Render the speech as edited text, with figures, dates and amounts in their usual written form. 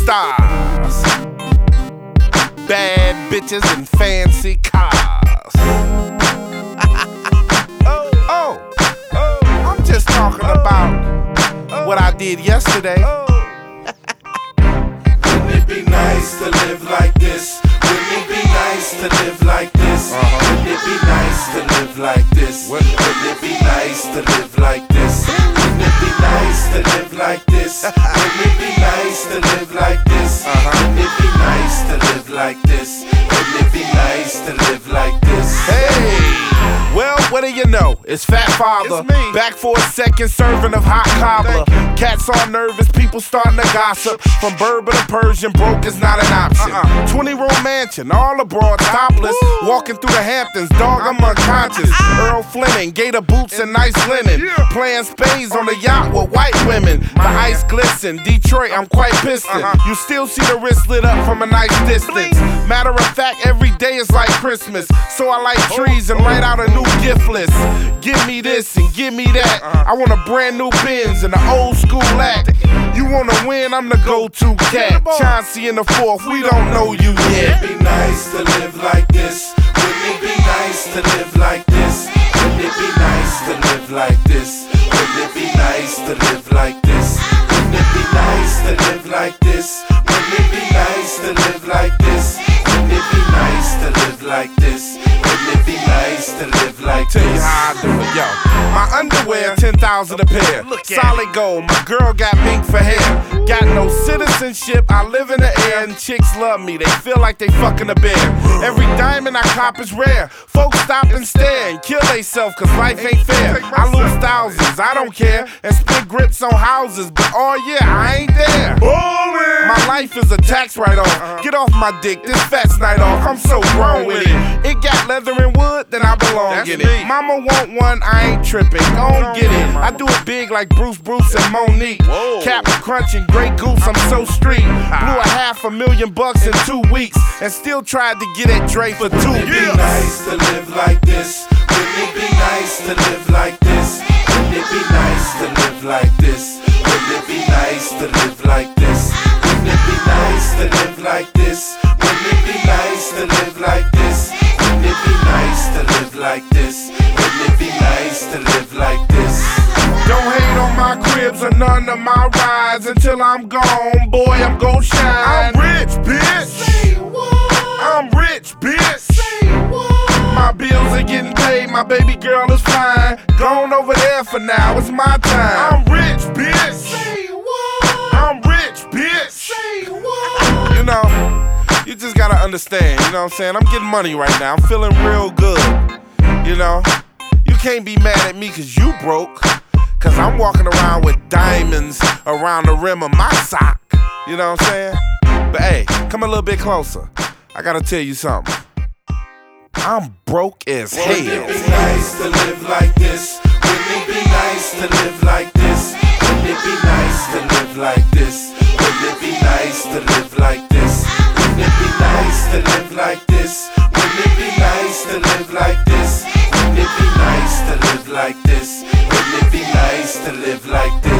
stars, bad bitches and fancy cars. I'm just talking about what I did yesterday. Wouldn't it be nice to live like this? Wouldn't it be nice to live like this? Wouldn't it be nice to live like this? Wouldn't it be nice to live like this? Wouldn't it be nice to live like this? Wouldn't it be nice to live like this? Wouldn't it be nice to live like this? Wouldn't it be nice to live like this? Hey! Well, what do you know? It's Fat Father. It's me. Back for a second serving of hot cobbler. Cats all nervous, people starting to gossip. From Berber to Persian, broke is not an option. 20-room mansion, all abroad, topless. Walking through the Hamptons, dog, I'm unconscious. Earl Fleming, gator boots and nice linen. Playing spades on the yacht with white women. The ice glisten, Detroit, I'm quite pissed. You still see the wrist lit up from a nice distance. Matter of fact, every day is like Christmas. So I light trees and write out a new gift list. Give me this and give me that. I want a brand new Benz and an old school act. You wanna win, I'm the go-to cat. Chauncey in the fourth, we don't know you yet. Wouldn't it be nice to live like this? Wouldn't it be nice to live like this? Wouldn't it be nice to live like this? Wouldn't it be nice to live like this? Wouldn't it be nice to live like this? Wouldn't it be nice to live like this? Wouldn't it be nice to live like this? Wouldn't it be nice to live like Tell you this? how I do it, yo. My underwear, 10,000 a pair. Solid gold, my girl got mink for hair. Got no citizenship, I live in the air, and chicks love me, they feel like they fucking a bear. Every diamond I cop is rare. Folks stop and stare and kill theyself, cause life ain't fair. I lose thousands, I don't care, and spit grips on houses, but oh yeah, I ain't there. My life is a tax write-off. Get off my dick, this fat's night off, I'm so grown with it. It got leather and wood, then I belong in it. Mama want one, I ain't tripping, gon' get it. I do it big like Bruce and Monique. Cap crunching, Grey Goose, I'm so street. Blew $500,000 in 2 weeks, and still tried to get at Dre for 2 Wouldn't it be years. nice to live like this? Wouldn't it be nice to live like this? Wouldn't it be nice to live like this? Wouldn't it be nice to live like this? Wouldn't it be nice to live like this? Wouldn't it be nice to live like this? Wouldn't it be nice to live like this? Wouldn't it be nice to live like this? Don't hate on my cribs or none of my rides until I'm gone, boy, I'm gon' shine. I'm rich, bitch. Say what? I'm rich, bitch. Say what? My bills are getting paid, my baby girl is fine. Gone over there for now, it's my time. I'm rich, bitch. Say what? I'm rich, bitch. Say what? You know, you just gotta understand, you know what I'm saying? I'm getting money right now, I'm feeling real good. You know, you can't be mad at me cause you broke. Cause I'm walking around with diamonds around the rim of my sock. You know what I'm saying? But hey, come a little bit closer. I gotta tell you something. I'm broke as hell. Wouldn't it be nice to live like this? Wouldn't it be nice to live like this? Wouldn't it be nice to live like this? Wouldn't it be nice to live like this? Wouldn't it be nice to live like this? Wouldn't it be nice to live like this? Wouldn't it be nice to live like this? Wouldn't it be nice to live like this?